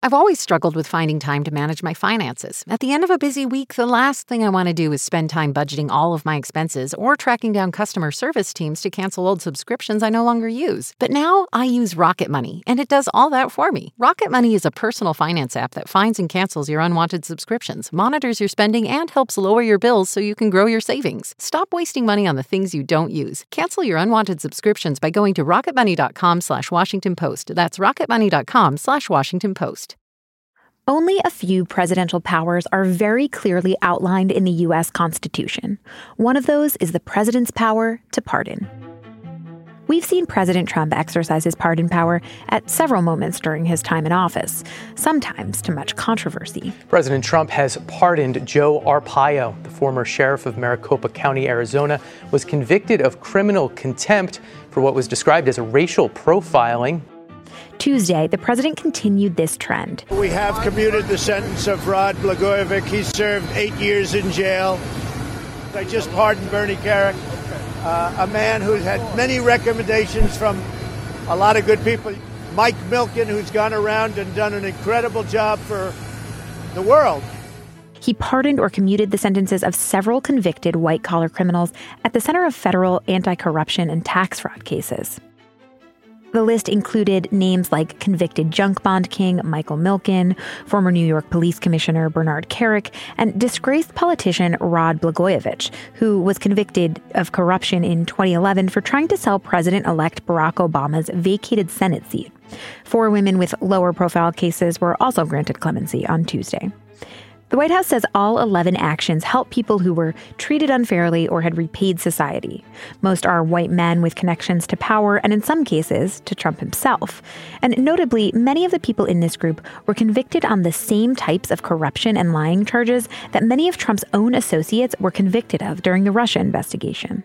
I've always struggled with finding time to manage my finances. At the end of a busy week, the last thing I want to do is spend time budgeting all of my expenses or tracking down customer service teams to cancel old subscriptions I no longer use. But now I use Rocket Money, and it does all that for me. Rocket Money is a personal finance app that finds and cancels your unwanted subscriptions, monitors your spending, and helps lower your bills so you can grow your savings. Stop wasting money on the things you don't use. Cancel your unwanted subscriptions by going to rocketmoney.com/Washington Post. That's rocketmoney.com/Washington Post. Only a few presidential powers are very clearly outlined in the U.S. Constitution. One of those is the president's power to pardon. We've seen President Trump exercise his pardon power at several moments during his time in office, sometimes to much controversy. President Trump has pardoned Joe Arpaio. The former sheriff of Maricopa County, Arizona, was convicted of criminal contempt for what was described as racial profiling. Tuesday, the president continued this trend. We have commuted the sentence of Rod Blagojevich. He served 8 years in jail. I just pardoned Bernie Kerik, a man who's had many recommendations from a lot of good people. Mike Milken, who's gone around and done an incredible job for the world. He pardoned or commuted the sentences of several convicted white-collar criminals at the center of federal anti-corruption and tax fraud cases. The list included names like convicted junk bond king Michael Milken, former New York Police Commissioner Bernard Kerik, and disgraced politician Rod Blagojevich, who was convicted of corruption in 2011 for trying to sell President-elect Barack Obama's vacated Senate seat. 4 women with lower-profile cases were also granted clemency on Tuesday. The White House says all 11 actions help people who were treated unfairly or had repaid society. Most are white men with connections to power and in some cases to Trump himself. And notably, many of the people in this group were convicted on the same types of corruption and lying charges that many of Trump's own associates were convicted of during the Russia investigation.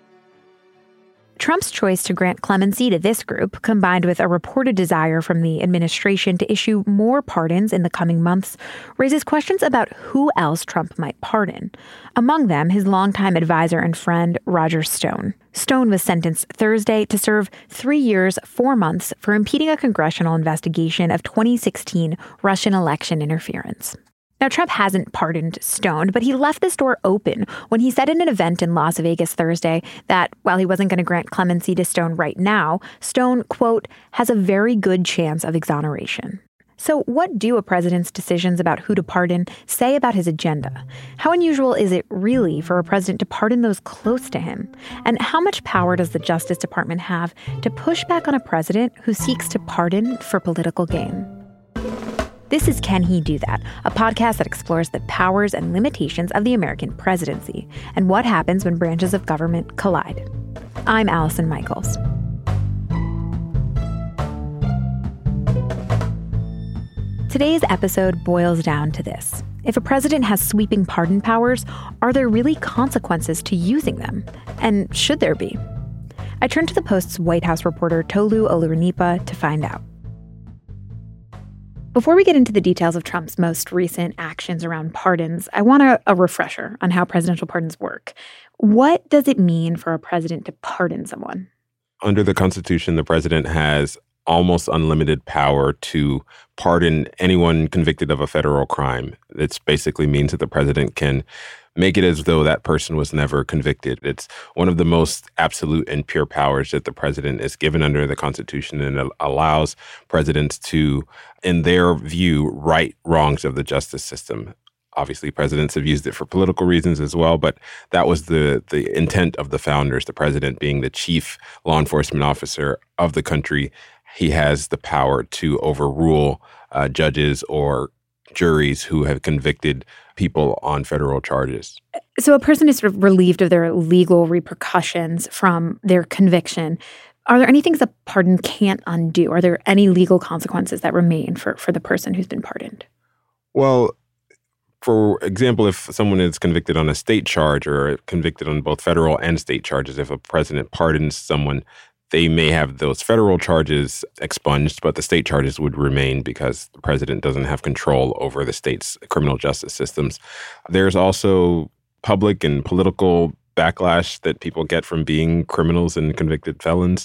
Trump's choice to grant clemency to this group, combined with a reported desire from the administration to issue more pardons in the coming months, raises questions about who else Trump might pardon. Among them, his longtime advisor and friend, Roger Stone. Stone was sentenced Thursday to serve 3 years, 4 months for impeding a congressional investigation of 2016 Russian election interference. Now, Trump hasn't pardoned Stone, but he left this door open when he said in an event in Las Vegas Thursday that while he wasn't going to grant clemency to Stone right now, Stone, quote, has a very good chance of exoneration. So what do a president's decisions about who to pardon say about his agenda? How unusual is it really for a president to pardon those close to him? And how much power does the Justice Department have to push back on a president who seeks to pardon for political gain? This is Can He Do That, a podcast that explores the powers and limitations of the American presidency and what happens when branches of government collide. I'm Allison Michaels. Today's episode boils down to this. If a president has sweeping pardon powers, are there really consequences to using them? And should there be? I turned to the Post's White House reporter Tolu Olorunnipa to find out. Before we get into the details of Trump's most recent actions around pardons, I want a refresher on how presidential pardons work. What does it mean for a president to pardon someone? Under the Constitution, the president has almost unlimited power to pardon anyone convicted of a federal crime. It basically means that the president can make it as though that person was never convicted. It's one of the most absolute and pure powers that the president is given under the Constitution, and it allows presidents to, in their view, right wrongs of the justice system. Obviously, presidents have used it for political reasons as well, but that was the intent of the founders, the president being the chief law enforcement officer of the country. He has the power to overrule judges or juries who have convicted people on federal charges. So a person is sort of relieved of their legal repercussions from their conviction. Are there any things a pardon can't undo? Are there any legal consequences that remain for the person who's been pardoned? Well, for example, if someone is convicted on a state charge or convicted on both federal and state charges, if a president pardons someone, they may have those federal charges expunged, but the state charges would remain because the president doesn't have control over the state's criminal justice systems. There's also public and political backlash that people get from being criminals and convicted felons.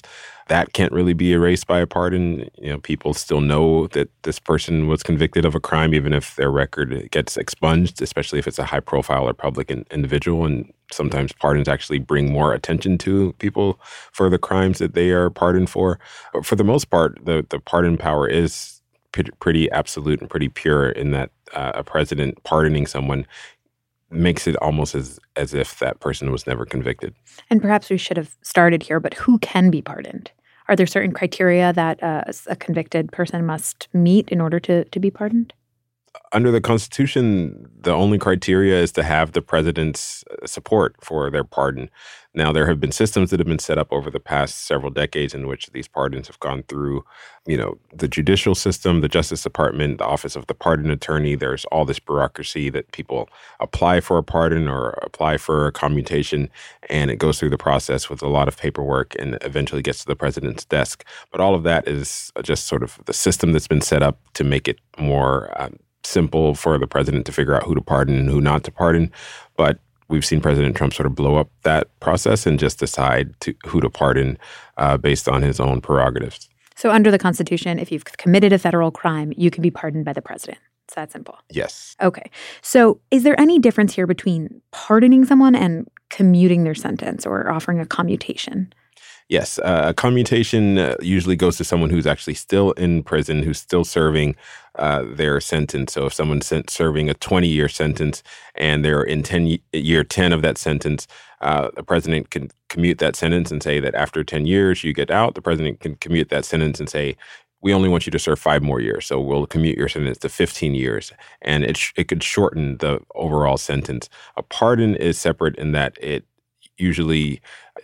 that can't really be erased by a pardon. People still know that this person was convicted of a crime, even if their record gets expunged, especially if it's a high-profile or public individual. And sometimes pardons actually bring more attention to people for the crimes that they are pardoned for. But for the most part, the pardon power is pretty absolute and pretty pure in that a president pardoning someone makes it almost as if that person was never convicted. And perhaps we should have started here, but who can be pardoned? Are there certain criteria that a convicted person must meet in order to be pardoned? Under the Constitution, the only criteria is to have the president's support for their pardon. Now, there have been systems that have been set up over the past several decades in which these pardons have gone through, the judicial system, the Justice Department, the Office of the Pardon Attorney. There's all this bureaucracy that people apply for a pardon or apply for a commutation, and it goes through the process with a lot of paperwork and eventually gets to the president's desk. But all of that is just sort of the system that's been set up to make it more simple for the president to figure out who to pardon and who not to pardon. But we've seen President Trump sort of blow up that process and just decide who to pardon based on his own prerogatives. So under the Constitution, if you've committed a federal crime, you can be pardoned by the president. It's that simple. Yes. Okay. So is there any difference here between pardoning someone and commuting their sentence or offering a commutation? Yes. A commutation usually goes to someone who's actually still in prison, who's still serving their sentence. So if someone's serving a 20-year sentence and they're in year 10 of that sentence, the president can commute that sentence and say that after 10 years you get out. The president can commute that sentence and say, we only want you to serve 5 more years, so we'll commute your sentence to 15 years. And it could shorten the overall sentence. A pardon is separate in that it usually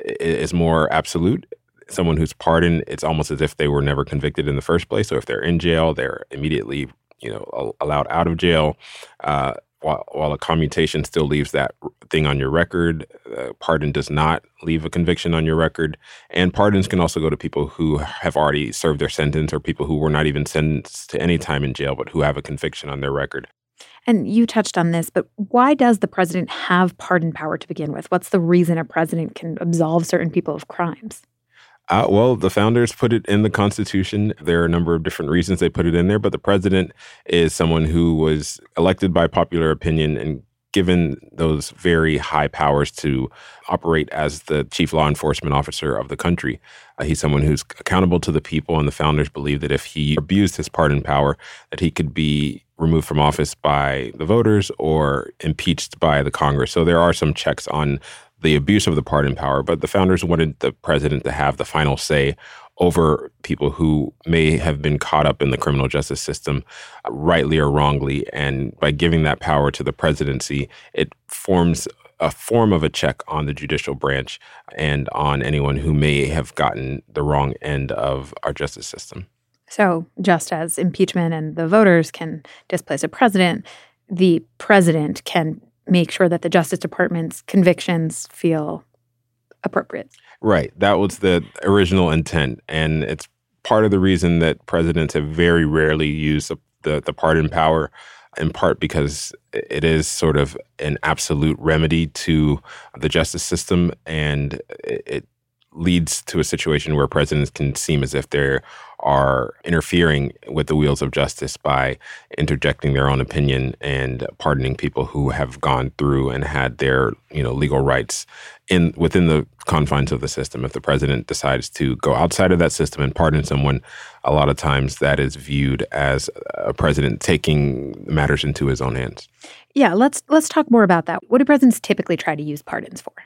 is more absolute. Someone who's pardoned, it's almost as if they were never convicted in the first place. So if they're in jail, they're immediately, allowed out of jail. While a commutation still leaves that thing on your record, pardon does not leave a conviction on your record. And pardons can also go to people who have already served their sentence or people who were not even sentenced to any time in jail, but who have a conviction on their record. And you touched on this, but why does the president have pardon power to begin with? What's the reason a president can absolve certain people of crimes? Well, the founders put it in the Constitution. There are a number of different reasons they put it in there, but the president is someone who was elected by popular opinion and given those very high powers to operate as the chief law enforcement officer of the country. He's someone who's accountable to the people, and the founders believe that if he abused his pardon power, that he could be removed from office by the voters or impeached by the Congress. So there are some checks on the abuse of the pardon power, but the founders wanted the president to have the final say over people who may have been caught up in the criminal justice system, rightly or wrongly. And by giving that power to the presidency, it forms a form of a check on the judicial branch and on anyone who may have gotten the wrong end of our justice system. So just as impeachment and the voters can displace a president, the president can make sure that the Justice Department's convictions feel appropriate. Right. That was the original intent. And it's part of the reason that presidents have very rarely used the pardon power, in part because it is sort of an absolute remedy to the justice system. And it leads to a situation where presidents can seem as if they are interfering with the wheels of justice by interjecting their own opinion and pardoning people who have gone through and had their, legal rights within the confines of the system. If the president decides to go outside of that system and pardon someone, a lot of times that is viewed as a president taking matters into his own hands. Yeah, let's talk more about that. What do presidents typically try to use pardons for?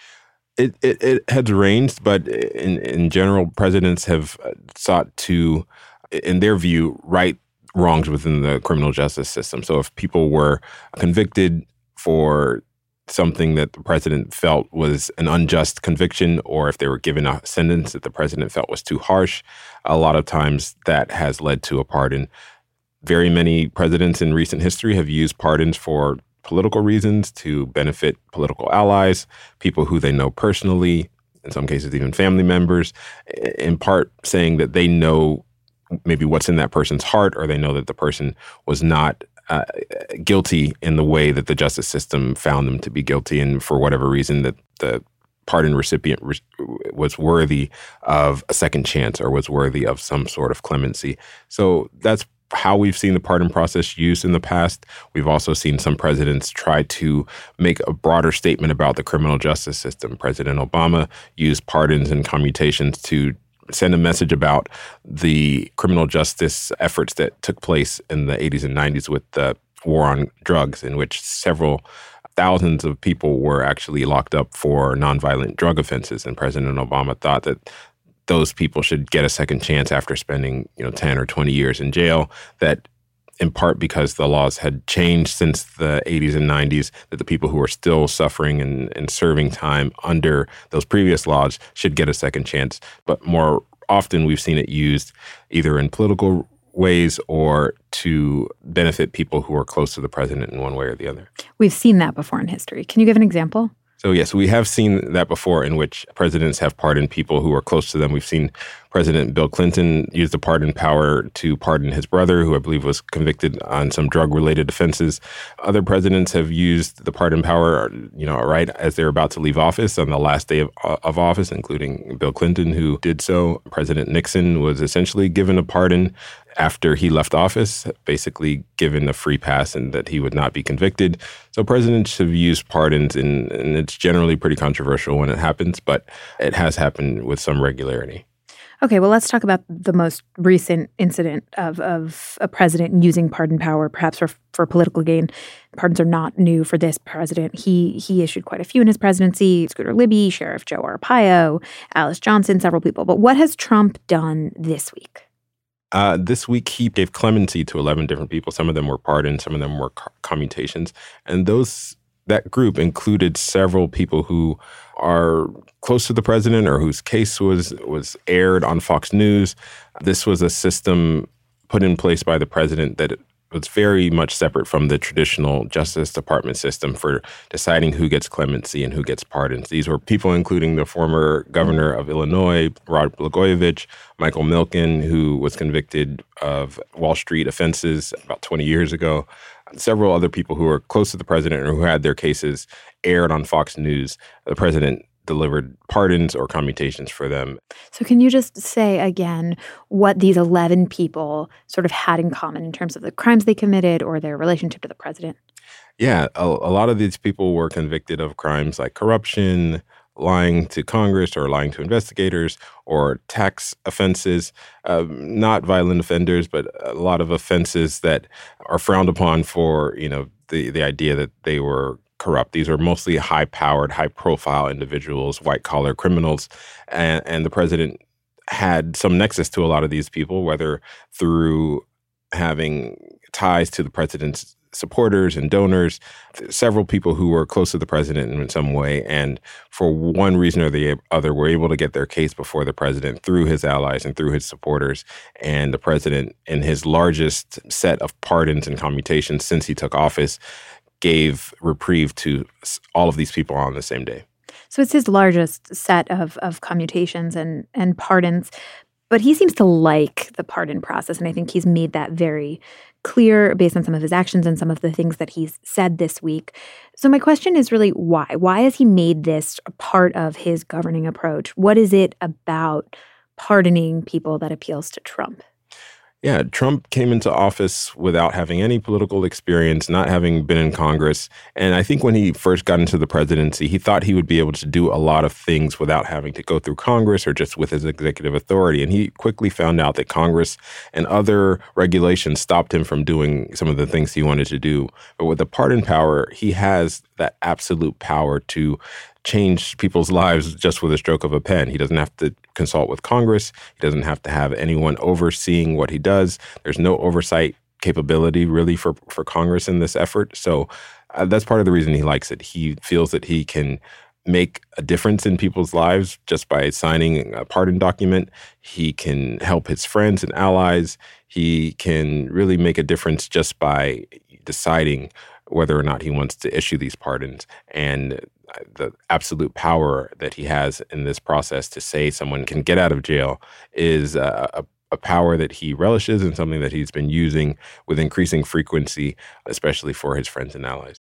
It has ranged, but in general, presidents have sought to, in their view, right wrongs within the criminal justice system. So if people were convicted for something that the president felt was an unjust conviction, or if they were given a sentence that the president felt was too harsh, a lot of times that has led to a pardon. Very many presidents in recent history have used pardons for political reasons, to benefit political allies, people who they know personally, in some cases even family members, in part saying that they know maybe what's in that person's heart, or they know that the person was not guilty in the way that the justice system found them to be guilty, and for whatever reason that the pardon recipient was worthy of a second chance or was worthy of some sort of clemency. So that's how we've seen the pardon process used in the past. We've also seen some presidents try to make a broader statement about the criminal justice system. President Obama used pardons and commutations to send a message about the criminal justice efforts that took place in the 80s and 90s with the war on drugs, in which several thousands of people were actually locked up for nonviolent drug offenses. And President Obama thought that those people should get a second chance after spending, 10 or 20 years in jail, that in part because the laws had changed since the 80s and 90s, that the people who are still suffering and serving time under those previous laws should get a second chance. But more often we've seen it used either in political ways or to benefit people who are close to the president in one way or the other. We've seen that before in history. Can you give an example? So yes, we have seen that before, in which presidents have pardoned people who are close to them. We've seen President Bill Clinton use the pardon power to pardon his brother, who I believe was convicted on some drug-related offenses. Other presidents have used the pardon power, right as they're about to leave office on the last day of office, including Bill Clinton, who did so. President Nixon was essentially given a pardon after he left office, basically given a free pass and that he would not be convicted. So presidents have used pardons, and it's generally pretty controversial when it happens, but it has happened with some regularity. Okay, well, let's talk about the most recent incident of a president using pardon power, perhaps for political gain. Pardons are not new for this president. He issued quite a few in his presidency: Scooter Libby, Sheriff Joe Arpaio, Alice Johnson, several people. But what has Trump done this week? This week, he gave clemency to 11 different people. Some of them were pardons, some of them were commutations. And that group included several people who are close to the president or whose case was aired on Fox News. This was a system put in place by the president that was very much separate from the traditional Justice Department system for deciding who gets clemency and who gets pardons. These were people including the former governor of Illinois, Rod Blagojevich, Michael Milken, who was convicted of Wall Street offenses about 20 years ago, several other people who were close to the president or who had their cases aired on Fox News. The president delivered pardons or commutations for them. So can you just say again what these 11 people sort of had in common in terms of the crimes they committed or their relationship to the president? Yeah, a lot of these people were convicted of crimes like corruption, lying to Congress or lying to investigators, or tax offenses, not violent offenders, but a lot of offenses that are frowned upon for, the idea that they were corrupt. These are mostly high-powered, high-profile individuals, white-collar criminals, and the president had some nexus to a lot of these people, whether through having ties to the president's supporters and donors, several people who were close to the president in some way, and for one reason or the other were able to get their case before the president through his allies and through his supporters. And the president, in his largest set of pardons and commutations since he took office, gave reprieve to all of these people on the same day. So it's his largest set of commutations and pardons, but he seems to like the pardon process, and I think he's made that very clear based on some of his actions and some of the things that he's said this week. So my question is really why? Why has he made this a part of his governing approach? What is it about pardoning people that appeals to Trump? Yeah, Trump came into office without having any political experience, not having been in Congress. And I think when he first got into the presidency, he thought he would be able to do a lot of things without having to go through Congress or just with his executive authority. And he quickly found out that Congress and other regulations stopped him from doing some of the things he wanted to do. But with the pardon power, he has that absolute power to change people's lives just with a stroke of a pen. He doesn't have to consult with Congress. He doesn't have to have anyone overseeing what he does. There's no oversight capability really for Congress in this effort. So that's part of the reason he likes it. He feels that he can make a difference in people's lives just by signing a pardon document. He can help his friends and allies. He can really make a difference just by deciding whether or not he wants to issue these pardons. And the absolute power that he has in this process to say someone can get out of jail is a power that he relishes and something that he's been using with increasing frequency, especially for his friends and allies.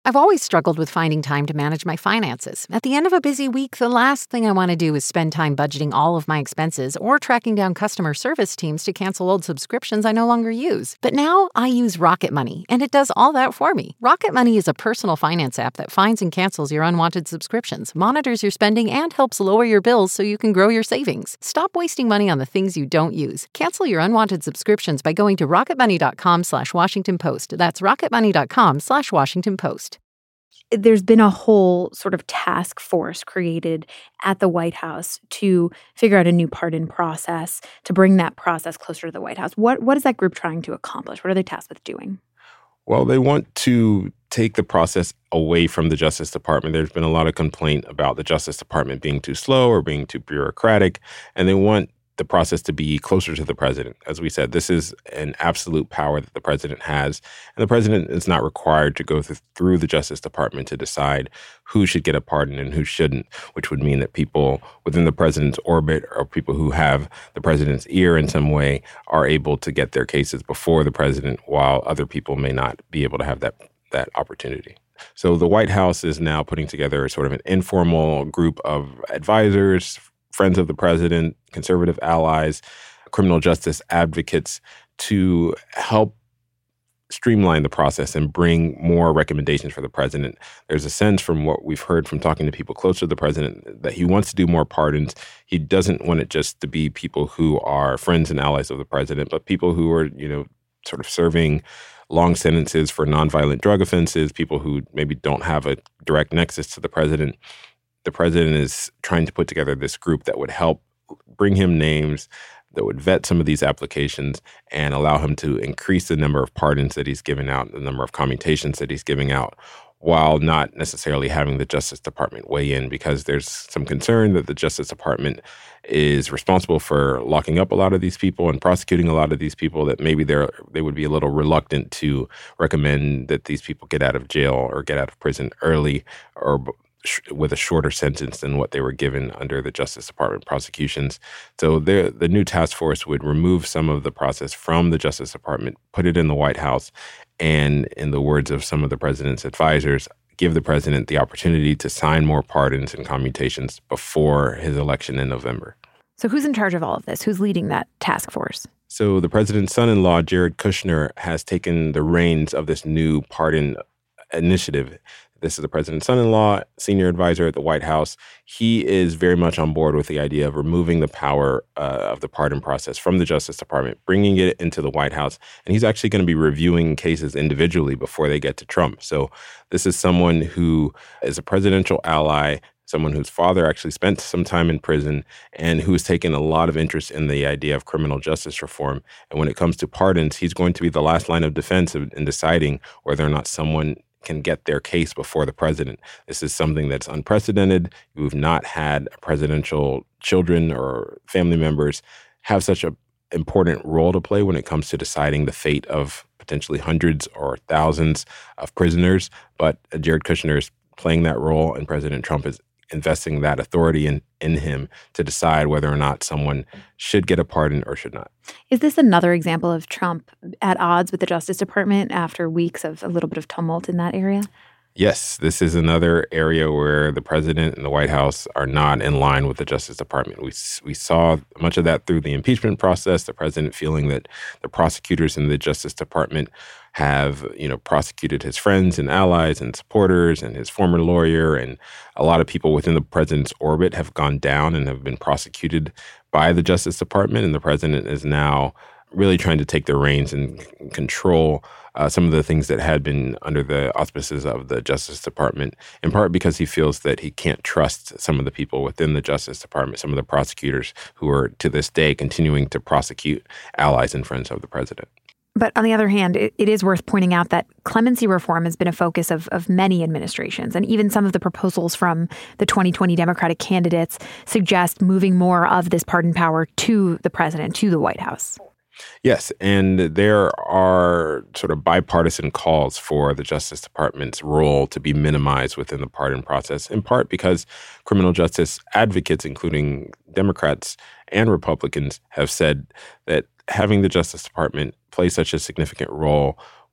I've always struggled with finding time to manage my finances. At the end of a busy week, the last thing I want to do is spend time budgeting all of my expenses or tracking down customer service teams to cancel old subscriptions I no longer use. But now I use Rocket Money, and it does all that for me. Rocket Money is a personal finance app that finds and cancels your unwanted subscriptions, monitors your spending, and helps lower your bills so you can grow your savings. Stop wasting money on the things you don't use. Cancel your unwanted subscriptions by going to rocketmoney.com/Washington Post. That's rocketmoney.com/Washington Post. There's been a whole sort of task force created at the White House to figure out a new pardon process, to bring that process closer to the White House. What is that group trying to accomplish? What are they tasked with doing? Well, they want to take the process away from the Justice Department. There's been a lot of complaint about the Justice Department being too slow or being too bureaucratic, and they want the process to be closer to the president. As we said, this is an absolute power that the president has, and the president is not required to go through the Justice Department to decide who should get a pardon and who shouldn't, which would mean that people within the president's orbit or people who have the president's ear in some way are able to get their cases before the president, while other people may not be able to have that opportunity. So the White House is now putting together sort of an informal group of advisors, friends of the president, conservative allies, criminal justice advocates to help streamline the process and bring more recommendations for the president. There's a sense from what we've heard from talking to people close to the president that he wants to do more pardons. He doesn't want it just to be people who are friends and allies of the president, but people who are, sort of serving long sentences for nonviolent drug offenses, people who maybe don't have a direct nexus to the president. The president is trying to put together this group that would help bring him names, that would vet some of these applications and allow him to increase the number of pardons that he's giving out, the number of commutations that he's giving out, while not necessarily having the Justice Department weigh in, because there's some concern that the Justice Department is responsible for locking up a lot of these people and prosecuting a lot of these people, that maybe they would be a little reluctant to recommend that these people get out of jail or get out of prison early or with a shorter sentence than what they were given under the Justice Department prosecutions. So the new task force would remove some of the process from the Justice Department, put it in the White House, and in the words of some of the president's advisors, give the president the opportunity to sign more pardons and commutations before his election in November. So who's in charge of all of this? Who's leading that task force? So the president's son-in-law, Jared Kushner, has taken the reins of this new pardon initiative. This is the president's son-in-law, senior advisor at the White House. He is very much on board with the idea of removing the power of the pardon process from the Justice Department, bringing it into the White House. And he's actually going to be reviewing cases individually before they get to Trump. So this is someone who is a presidential ally, someone whose father actually spent some time in prison, and who has taken a lot of interest in the idea of criminal justice reform. And when it comes to pardons, he's going to be the last line of defense in deciding whether or not someone can get their case before the president. This is something that's unprecedented. We've not had presidential children or family members have such an important role to play when it comes to deciding the fate of potentially hundreds or thousands of prisoners. But Jared Kushner is playing that role, and President Trump is investing that authority in him to decide whether or not someone should get a pardon or should not. Is this another example of Trump at odds with the Justice Department after weeks of a little bit of tumult in that area? Yes, this is another area where the president and the White House are not in line with the Justice Department. We saw much of that through the impeachment process, the president feeling that the prosecutors in the Justice Department have, prosecuted his friends and allies and supporters and his former lawyer, and a lot of people within the president's orbit have gone down and have been prosecuted by the Justice Department, and the president is now really trying to take the reins and control some of the things that had been under the auspices of the Justice Department, in part because he feels that he can't trust some of the people within the Justice Department, some of the prosecutors who are to this day continuing to prosecute allies and friends of the president. But on the other hand, it is worth pointing out that clemency reform has been a focus of many administrations. And even some of the proposals from the 2020 Democratic candidates suggest moving more of this pardon power to the president, to the White House. Yes, and there are sort of bipartisan calls for the Justice Department's role to be minimized within the pardon process, in part because criminal justice advocates, including Democrats and Republicans, have said that having the Justice Department play such a significant role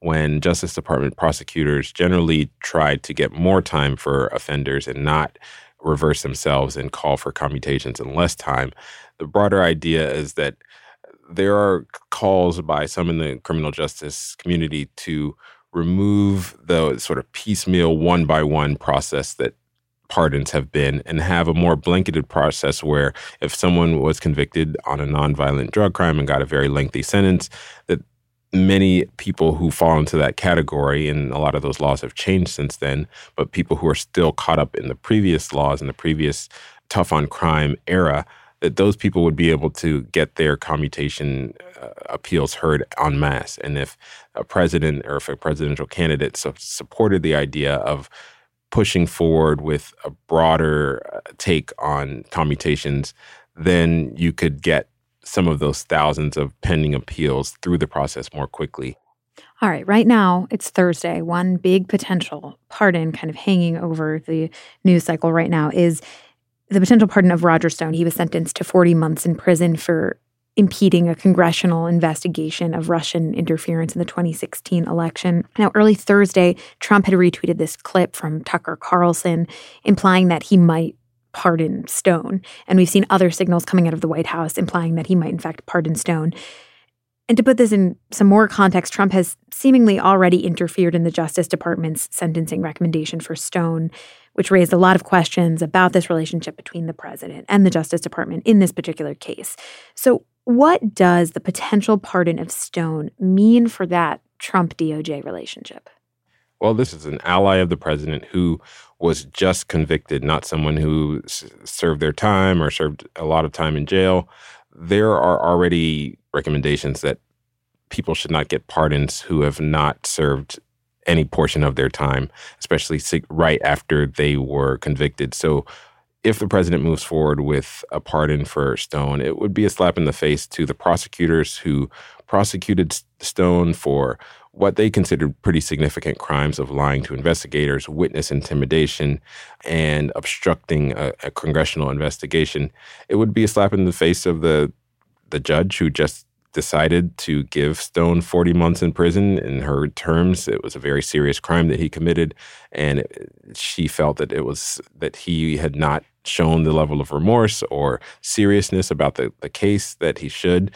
when Justice Department prosecutors generally try to get more time for offenders and not reverse themselves and call for commutations in less time. The broader idea is that there are calls by some in the criminal justice community to remove the sort of piecemeal one-by-one process that pardons have been and have a more blanketed process where if someone was convicted on a nonviolent drug crime and got a very lengthy sentence, that many people who fall into that category, and a lot of those laws have changed since then, but people who are still caught up in the previous laws and the previous tough on crime era, that those people would be able to get their commutation appeals heard en masse. And if a president or if a presidential candidate supported the idea of pushing forward with a broader take on commutations, then you could get some of those thousands of pending appeals through the process more quickly. All right, right now it's Thursday. One big potential pardon kind of hanging over the news cycle right now is the potential pardon of Roger Stone. He was sentenced to 40 months in prison for impeding a congressional investigation of Russian interference in the 2016 election. Now, early Thursday, Trump had retweeted this clip from Tucker Carlson implying that he might pardon Stone. And we've seen other signals coming out of the White House implying that he might, in fact, pardon Stone. And to put this in some more context, Trump has seemingly already interfered in the Justice Department's sentencing recommendation for Stone, which raised a lot of questions about this relationship between the president and the Justice Department in this particular case. So what does the potential pardon of Stone mean for that Trump-DOJ relationship? Well, this is an ally of the president who was just convicted, not someone who served their time or served a lot of time in jail. There are already recommendations that people should not get pardons who have not served any portion of their time, especially right after they were convicted. So if the president moves forward with a pardon for Stone, it would be a slap in the face to the prosecutors who prosecuted Stone for what they considered pretty significant crimes of lying to investigators, witness intimidation, and obstructing a congressional investigation. It would be a slap in the face of the judge who just decided to give Stone 40 months in prison. In her terms, it was a very serious crime that he committed, and she felt that that he had not shown the level of remorse or seriousness about the case that he should.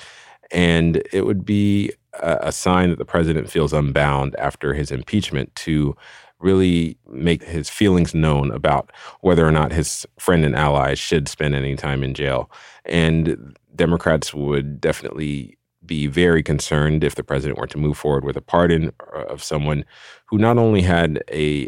And it would be a sign that the president feels unbound after his impeachment to really make his feelings known about whether or not his friend and ally should spend any time in jail. And Democrats would definitely be very concerned if the president were to move forward with a pardon of someone who not only had a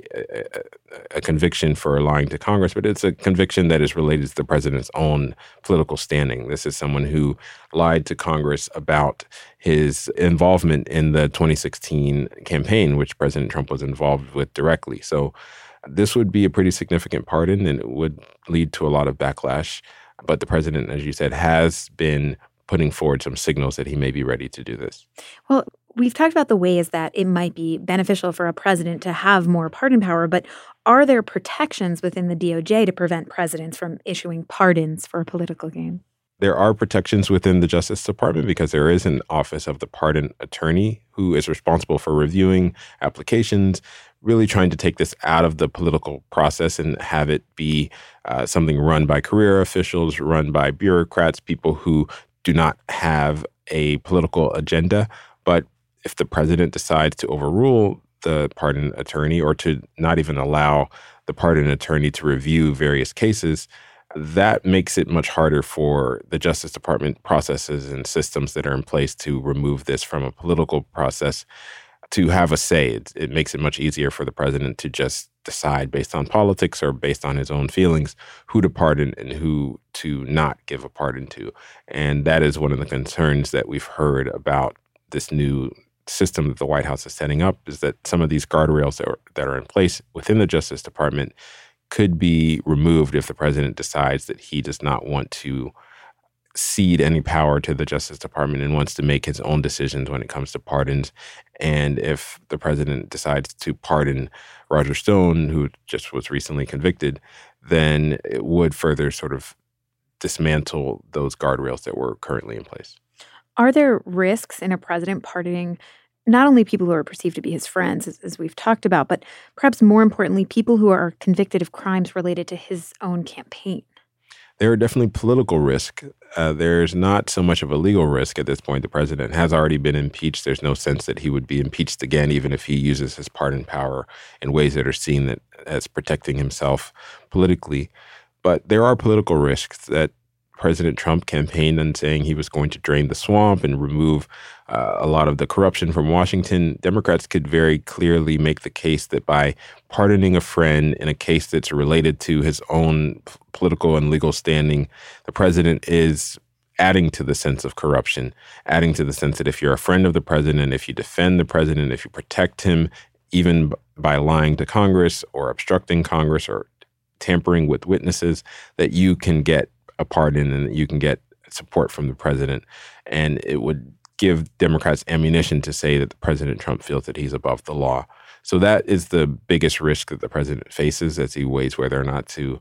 conviction for lying to Congress, but it's a conviction that is related to the president's own political standing. This is someone who lied to Congress about his involvement in the 2016 campaign, which President Trump was involved with directly. So this would be a pretty significant pardon, and it would lead to a lot of backlash. But the president, as you said, has been putting forward some signals that he may be ready to do this. Well, we've talked about the ways that it might be beneficial for a president to have more pardon power, but are there protections within the DOJ to prevent presidents from issuing pardons for a political gain? There are protections within the Justice Department because there is an office of the pardon attorney who is responsible for reviewing applications, really trying to take this out of the political process and have it be something run by career officials, run by bureaucrats, people who do not have a political agenda. But if the president decides to overrule the pardon attorney or to not even allow the pardon attorney to review various cases, that makes it much harder for the Justice Department processes and systems that are in place to remove this from a political process to have a say. It makes it much easier for the president to just decide based on politics or based on his own feelings who to pardon and who to not give a pardon to. And that is one of the concerns that we've heard about this new system that the White House is setting up, is that some of these guardrails that are in place within the Justice Department could be removed if the president decides that he does not want to cede any power to the Justice Department and wants to make his own decisions when it comes to pardons. And if the president decides to pardon Roger Stone, who just was recently convicted, then it would further sort of dismantle those guardrails that were currently in place. Are there risks in a president pardoning not only people who are perceived to be his friends, as we've talked about, but perhaps more importantly, people who are convicted of crimes related to his own campaign? There are definitely political risk. There's not so much of a legal risk at this point. The president has already been impeached. There's no sense that he would be impeached again, even if he uses his pardon power in ways that are seen as protecting himself politically. But there are political risks that President Trump campaigned on saying he was going to drain the swamp and remove a lot of the corruption from Washington. Democrats could very clearly make the case that by pardoning a friend in a case that's related to his own political and legal standing, the president is adding to the sense of corruption, adding to the sense that if you're a friend of the president, if you defend the president, if you protect him, even by lying to Congress or obstructing Congress or tampering with witnesses, that you can get a pardon and that you can get support from the president. And it would give Democrats ammunition to say that President Trump feels that he's above the law. So that is the biggest risk that the president faces as he weighs whether or not to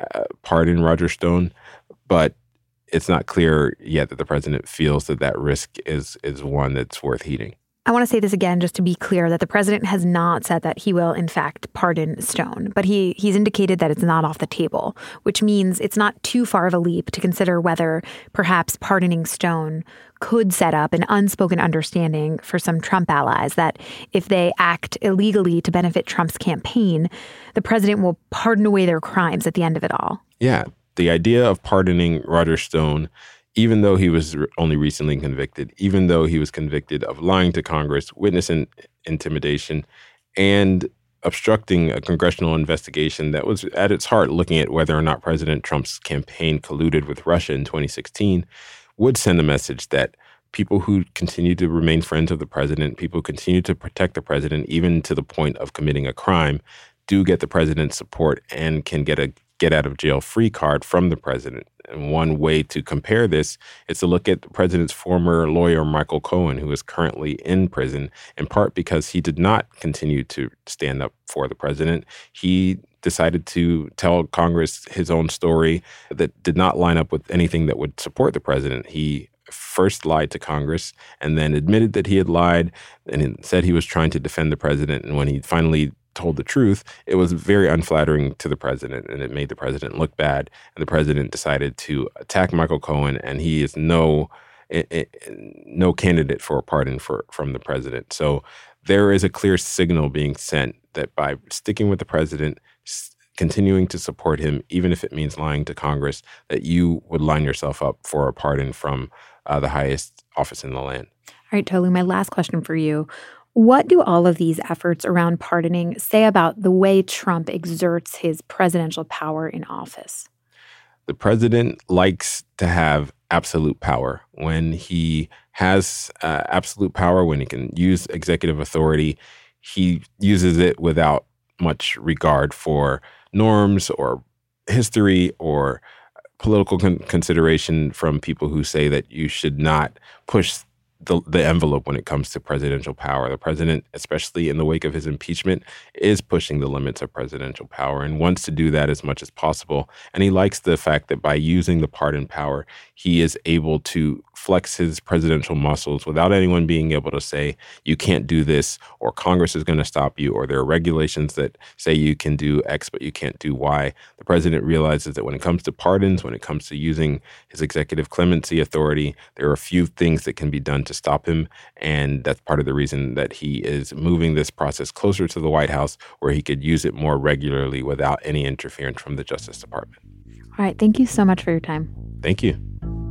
pardon Roger Stone. But it's not clear yet that the president feels that that risk is one that's worth heeding. I want to say this again, just to be clear, that the president has not said that he will, in fact, pardon Stone. But he's indicated that it's not off the table, which means it's not too far of a leap to consider whether perhaps pardoning Stone could set up an unspoken understanding for some Trump allies that if they act illegally to benefit Trump's campaign, the president will pardon away their crimes at the end of it all. Yeah, the idea of pardoning Roger Stone, even though he was only recently convicted, even though he was convicted of lying to Congress, witness intimidation, and obstructing a congressional investigation that was at its heart looking at whether or not President Trump's campaign colluded with Russia in 2016, would send a message that people who continue to remain friends of the president, people who continue to protect the president, even to the point of committing a crime, do get the president's support and can get a get-out-of-jail-free card from the president. And one way to compare this is to look at the president's former lawyer, Michael Cohen, who is currently in prison, in part because he did not continue to stand up for the president. He decided to tell Congress his own story that did not line up with anything that would support the president. He first lied to Congress and then admitted that he had lied and said he was trying to defend the president. And when he finally told the truth, it was very unflattering to the president, and it made the president look bad. And the president decided to attack Michael Cohen, and he is no candidate for a pardon from the president. So there is a clear signal being sent that by sticking with the president, continuing to support him, even if it means lying to Congress, that you would line yourself up for a pardon from the highest office in the land. All right, Tolu, my last question for you. What do all of these efforts around pardoning say about the way Trump exerts his presidential power in office? The president likes to have absolute power. When he has absolute power, when he can use executive authority, he uses it without much regard for norms or history or political consideration from people who say that you should not push the envelope when it comes to presidential power. The president, especially in the wake of his impeachment, is pushing the limits of presidential power and wants to do that as much as possible. And he likes the fact that by using the pardon power, he is able to flex his presidential muscles without anyone being able to say, you can't do this, or Congress is going to stop you, or there are regulations that say you can do X, but you can't do Y. The president realizes that when it comes to pardons, when it comes to using his executive clemency authority, there are a few things that can be done to stop him. And that's part of the reason that he is moving this process closer to the White House, where he could use it more regularly without any interference from the Justice Department. All right. Thank you so much for your time. Thank you.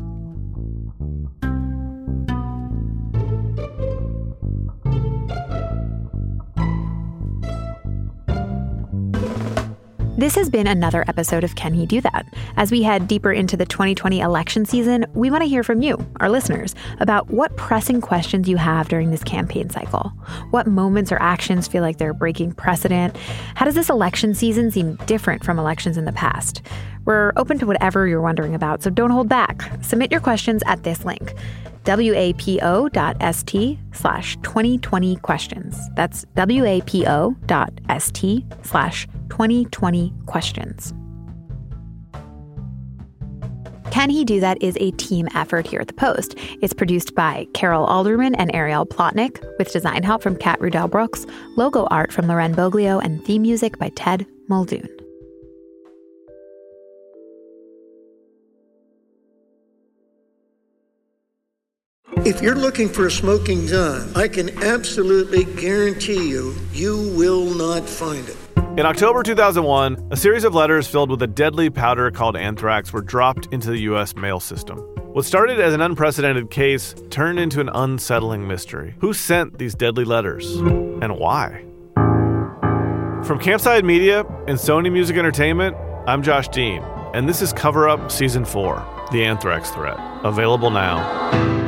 This has been another episode of Can He Do That? As we head deeper into the 2020 election season, we want to hear from you, our listeners, about what pressing questions you have during this campaign cycle. What moments or actions feel like they're breaking precedent? How does this election season seem different from elections in the past? We're open to whatever you're wondering about, so don't hold back. Submit your questions at this link, wapo.st/2020 questions. That's wapo.st/2020 questions. Can He Do That is a team effort here at The Post. It's produced by Carol Alderman and Ariel Plotnick, with design help from Kat Rudell-Brooks, logo art from Loren Boglio, and theme music by Ted Muldoon. If you're looking for a smoking gun, I can absolutely guarantee you, you will not find it. In October 2001, a series of letters filled with a deadly powder called anthrax were dropped into the U.S. mail system. What started as an unprecedented case turned into an unsettling mystery. Who sent these deadly letters? And why? From Campside Media and Sony Music Entertainment, I'm Josh Dean, and this is Cover Up Season 4, The Anthrax Threat, available now.